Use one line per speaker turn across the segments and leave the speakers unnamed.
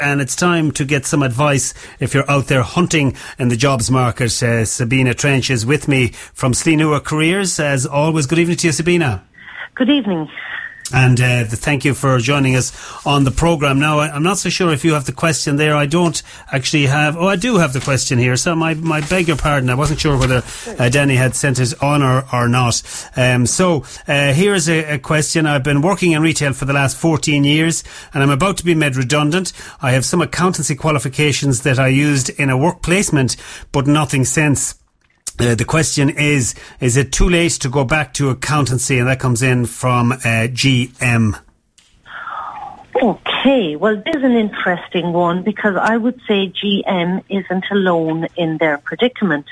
and it's time to get some advice if you're out there hunting in the jobs market. Sabina Trench is with me from Sleenua Careers. As always, good evening to you, Sabina.
Good evening.
And thank you for joining us on the programme. Now, I'm not so sure if you have the question there. I don't actually have... Oh, I do have the question here. So I beg your pardon. I wasn't sure whether Danny had sent it on or not. So here's a question. I've been working in retail for the last 14 years and I'm about to be made redundant. I have some accountancy qualifications that I used in a work placement, but nothing since. The question is it too late to go back to accountancy? And that comes in from GM.
Okay, well, this is an interesting one because I would say GM isn't alone in their predicament.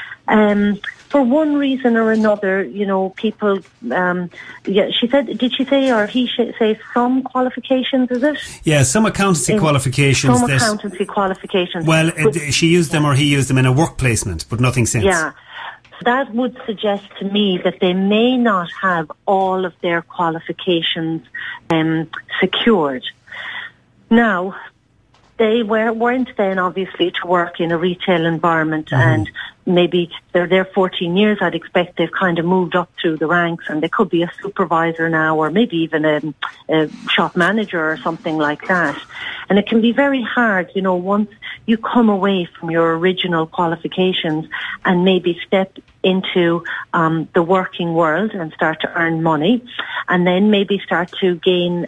For one reason or another, you know, people, she said, did she say, or he say some qualifications, is it?
Yeah, some accountancy qualifications.
Some accountancy qualifications.
Well, she used them or he used them in a work placement, but nothing since.
Yeah. That would suggest to me that they may not have all of their qualifications secured. Now, they weren't then obviously to work in a retail environment, and maybe they're there 14 years. I'd expect they've kind of moved up through the ranks and they could be a supervisor now, or maybe even a shop manager or something like that. And it can be very hard, you know, once you come away from your original qualifications and maybe step into the working world and start to earn money, and then maybe start to gain,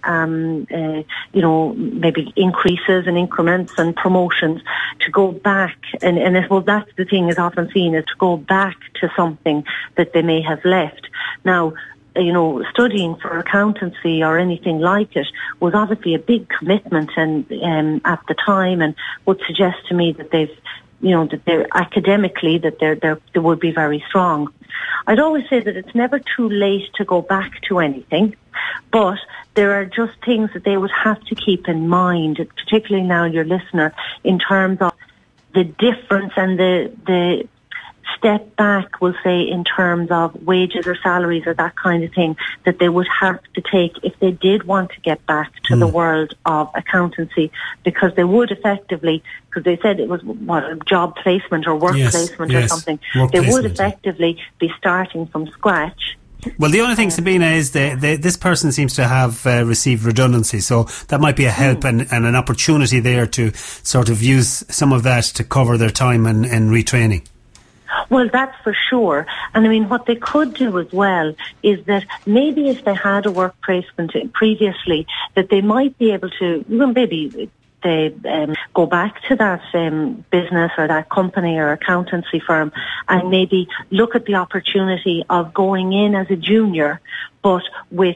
you know, maybe increases and increments and promotions, to go back. And I suppose that's the thing is often seen, is to go back to something that they may have left. Now, you know, studying for accountancy or anything like it was obviously a big commitment and at the time, and would suggest to me that they've, you know, that they're academically, that they would be very strong. I'd always say that it's never too late to go back to anything, but there are just things that they would have to keep in mind, particularly now your listener, in terms of the difference and the step back, we'll say, in terms of wages or salaries or that kind of thing, that they would have to take if they did want to get back to the world of accountancy, because they would effectively, because they said it was a job placement or work placement or something, would effectively be starting from scratch.
Well, the only thing, Sabina, is this person seems to have received redundancy, so that might be a help and an opportunity there to sort of use some of that to cover their time and retraining.
Well, that's for sure. And I mean, what they could do as well is that maybe if they had a work placement previously, that they might be able to, maybe they go back to that business or that company or accountancy firm and maybe look at the opportunity of going in as a junior, but with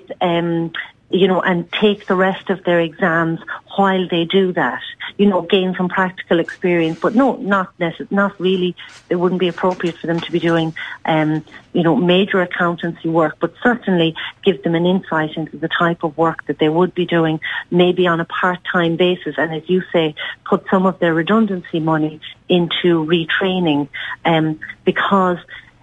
you know, and take the rest of their exams while they do that, you know, gain some practical experience. But no, not really. It wouldn't be appropriate for them to be doing, you know, major accountancy work, but certainly give them an insight into the type of work that they would be doing, maybe on a part-time basis. And as you say, put some of their redundancy money into retraining, because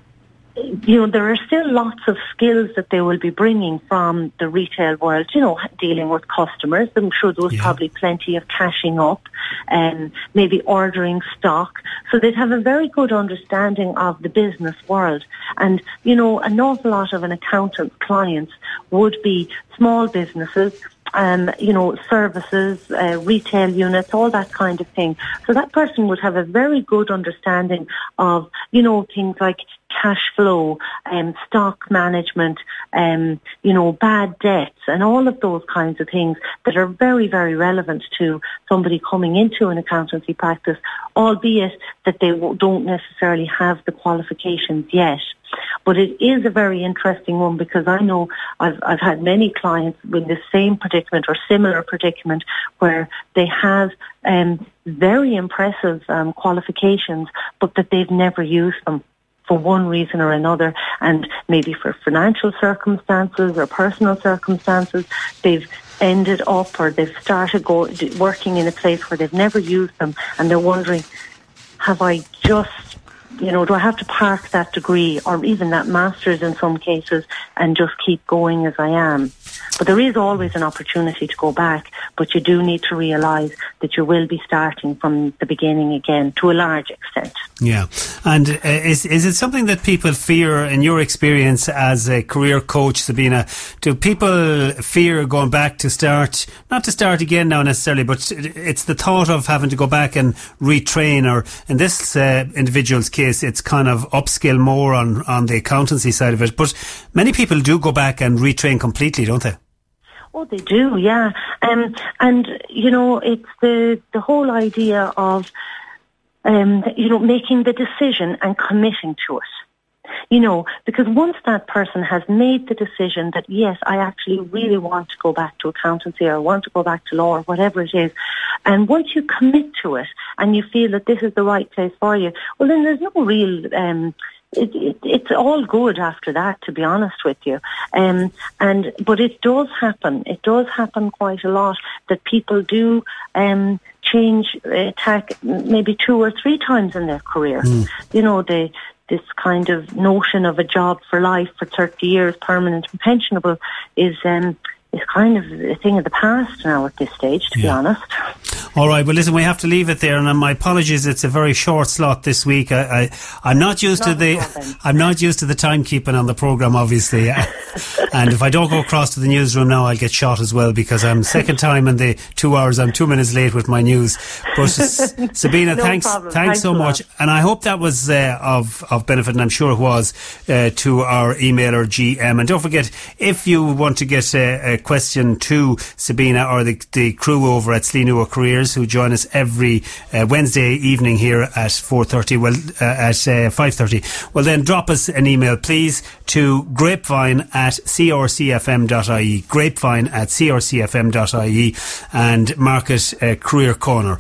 you know, there are still lots of skills that they will be bringing from the retail world, you know, dealing with customers. I'm sure there was probably plenty of cashing up and maybe ordering stock. So they'd have a very good understanding of the business world. And, you know, an awful lot of an accountant's clients would be small businesses, you know, services, retail units, all that kind of thing. So that person would have a very good understanding of, you know, things like cash flow, stock management, you know, bad debts, and all of those kinds of things that are very, very relevant to somebody coming into an accountancy practice, albeit that they don't necessarily have the qualifications yet. But it is a very interesting one, because I know I've had many clients with the same predicament or similar predicament where they have very impressive qualifications, but that they've never used them for one reason or another, and maybe for financial circumstances or personal circumstances, they've ended up, or they've started working in a place where they've never used them, and they're wondering, have I just do I have to park that degree or even that master's in some cases and just keep going as I am? But there is always an opportunity to go back, but you do need to realise that you will be starting from the beginning again to a large extent.
Yeah. And is it something that people fear, in your experience as a career coach, Sabina? Do people fear going back to start, not to start again now necessarily, but it's the thought of having to go back and retrain, or in this individual's case, it's kind of upskill more on the accountancy side of it. But many people do go back and retrain completely, don't they?
Oh, they do, yeah. And, it's the whole idea of, making the decision and committing to it. Because once that person has made the decision that, yes, I actually really want to go back to accountancy or want to go back to law or whatever it is, and once you commit to it and you feel that this is the right place for you, well, then there's no real... It's all good after that, to be honest with you. But it does happen. It does happen quite a lot that people do change tack maybe 2 or 3 times in their career. This kind of notion of a job for life for 30 years, permanent and pensionable, is kind of a thing of the past now at this stage, to be honest.
All right, well, listen, we have to leave it there, and my apologies. It's a very short slot this week. I'm not used to the timekeeping on the programme, obviously. And if I don't go across to the newsroom now, I'll get shot as well, because I'm second time in the 2 hours. I'm 2 minutes late with my news. But Sabina, thanks so much, and I hope that was of benefit, and I'm sure it was to our emailer GM. And don't forget, if you want to get a question to Sabina or the crew over at Sleenua Careers, who join us every Wednesday evening here at 5:30. Well, then drop us an email, please, to grapevine@crcfm.ie, grapevine@crcfm.ie, and mark it Career Corner.